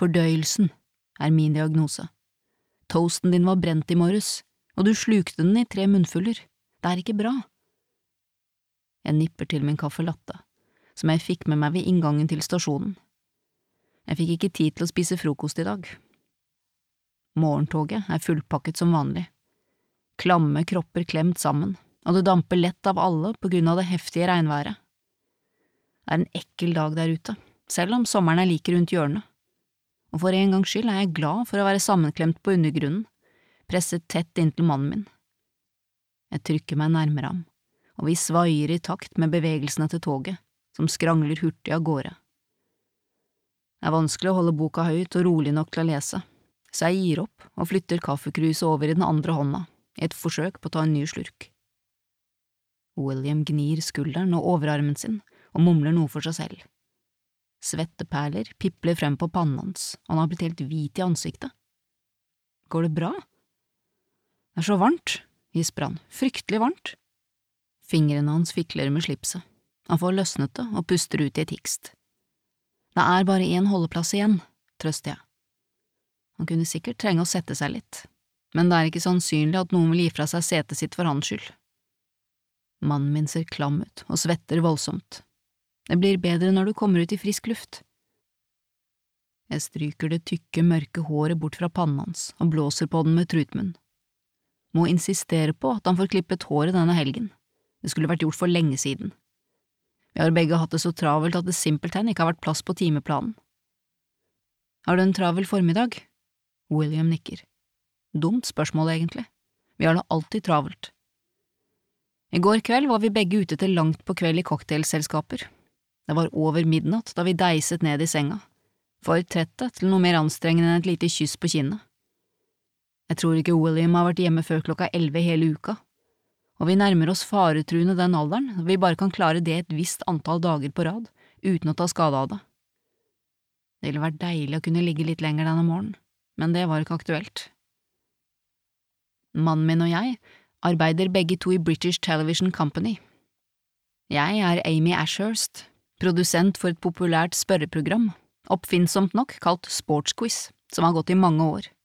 Fordøyelsen er min diagnose. Toasten din var brent i morges, og du slukte den i 3 munnfuller. Det er ikke bra. Jeg nipper til min kaffe latte, som jeg fikk med meg ved inngangen til stasjonen. Jeg fikk ikke tid til å spise frokost i dag. Morgentoget er fullpakket som vanlig. Klamme kropper klemt sammen, og det damper lett av alle på grunn av det heftige regnværet. Det er en ekkel dag der ute, selv om sommeren er like rundt hjørnet. Og for en gangs skyld er jeg glad for å være sammenklemt på undergrunnen, presset tett inntil mannen min. Jeg trykker meg nærmere ham, og vi svaier i takt med bevegelsene til toget, som skrangler hurtig av gårde. Det er vanskelig å holde boka høyt og rolig nok til å lese, så jeg gir opp og flytter kaffekruset over i den andre hånda, i et forsøk på å ta en ny slurk. William gnir skulderen og overarmen sin og mumler noe for seg selv. Svetteperler pipler frem på pannen hans, og han har blitt helt hvit i ansiktet. Går det bra? Det er så varmt, gisper han, fryktelig varmt. Fingrene hans fikler med slipset. Han får løsnet det og puster ut i et hikst. Det er bare en holdeplass igjen, trøster jeg. Han kunne sikkert trenge å sette seg litt, men det er ikke sannsynlig at noen vil gi fra seg setet sitt for hans skyld. Mannen min ser klam ut og svetter voldsomt. Det blir bedre når du kommer ut i frisk luft. Jeg stryker det tykke, mørke håret bort fra pannen hans og blåser på den med trutmunn. Må insistere på at han får klippet håret denne helgen. Det skulle vært gjort for lenge siden. Vi har begge hatt det så travelt at det simpelthen ikke har vært plass på timeplanen. Har du en travel formiddag? William nikker. Dumt spørsmål egentlig. Vi har det alltid travelt. I går kveld var vi begge ute til langt på kveld i cocktailselskaper. Det var over midnatt da vi deiset ned i senga, for trette til noe mer anstrengende enn et lite kyss på kinnet. Jeg tror ikke William har vært hjemme før 11 hele uka, og vi nærmer oss faretruende den alderen at vi bare kan klare det et visst antall dager på rad, uten å ta skade av det. Det ville vært deilig å kunne ligge litt lenger denne morgenen, men det var ikke aktuelt. Mannen min og jeg arbeider begge to i British Television Company. Jeg er Amy Ashurst, produsent for et populært spørreprogram, oppfinnsomt nok kalt Sportsquiz, som har gått i mange år.